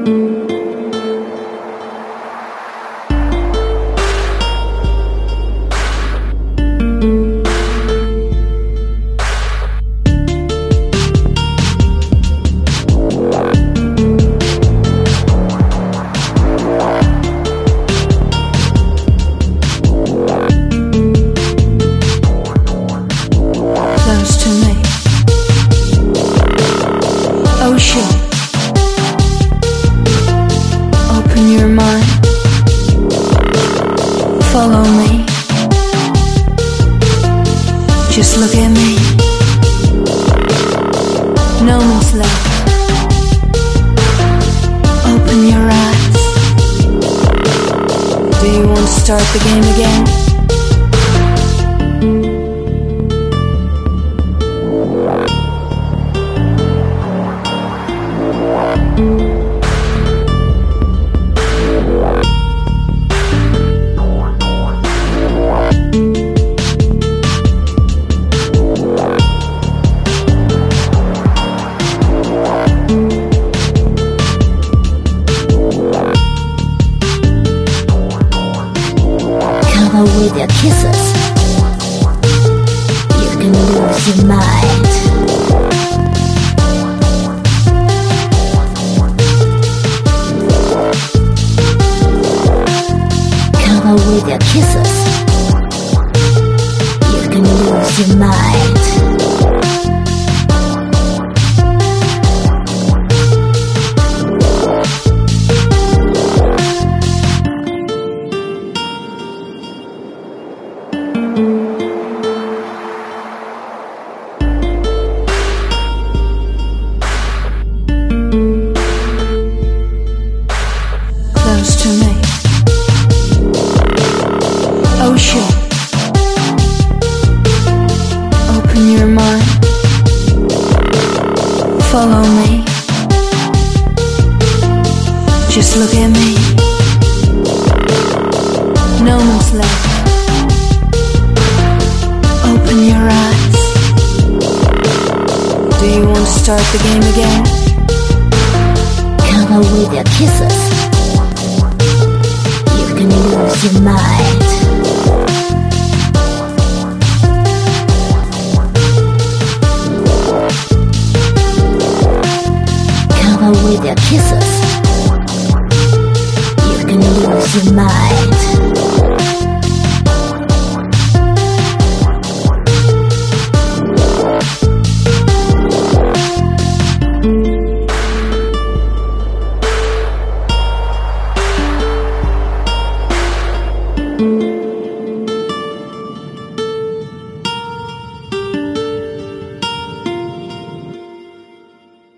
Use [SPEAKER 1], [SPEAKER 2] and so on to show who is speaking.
[SPEAKER 1] Start the game again.
[SPEAKER 2] With your kisses, you can lose your mind. Cover with your kisses, you can lose your mind.
[SPEAKER 1] Follow me. Just look at me. No one's left. Open your eyes. Do you want to start the game again?
[SPEAKER 2] Cover with your kisses, you can lose your mind. With your kisses, you can lose your mind.